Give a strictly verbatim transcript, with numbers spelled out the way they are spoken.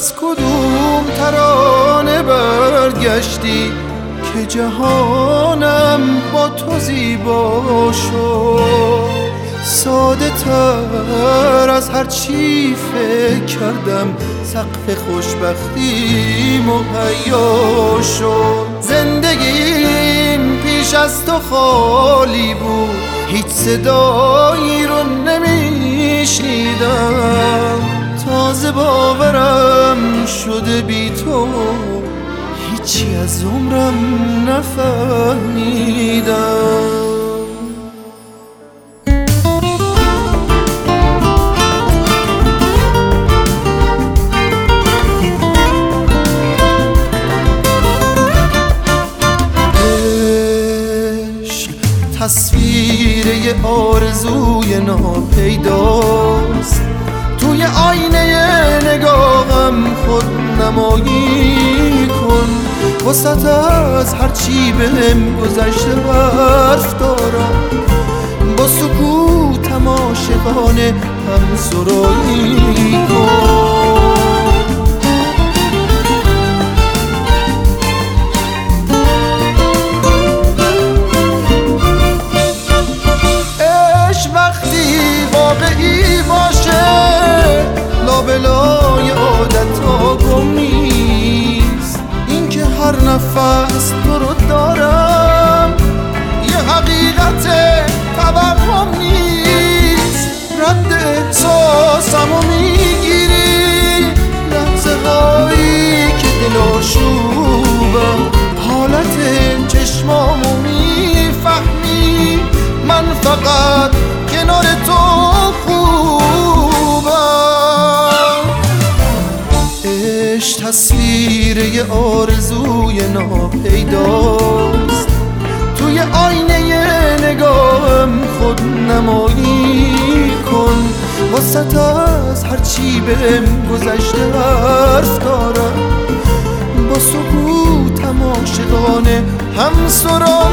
از کدوم ترانه برگشتی که جهانم با تو زیبا شد؟ ساده تر از هر چی فکر کردم سقف خوشبختی مهیا شد. زندگیم پیش از تو خالی بود، هیچ صدایی رو نمیشنیدم. تازه باورم شده بی تو هیچی از عمرم نفهمیدم. تصویر یه آرزوی ناپیداست، توی آینه نگاهم خود نمایی کن. وسط از هرچی بهم گذشته برف دارم، با سکوتم عاشقانه هم سرایی کن. واقعی باشه لابلای عادت ها گم نیست. این که هر نفس تو رو دارم یه حقیقت توهم نیست. رد احساسم رو میگیری لحظه هایی که دل آشوبم، حالت چشمامو میفهمی من فقط کنار تو خوبم. عشق تصویر یه آرزوی ناپیداست، توی آینه نگاهم خود نمایی کن. وسط از هرچی بهم گذشته حرف دارم، با سکوتم عاشقانه هم سرایی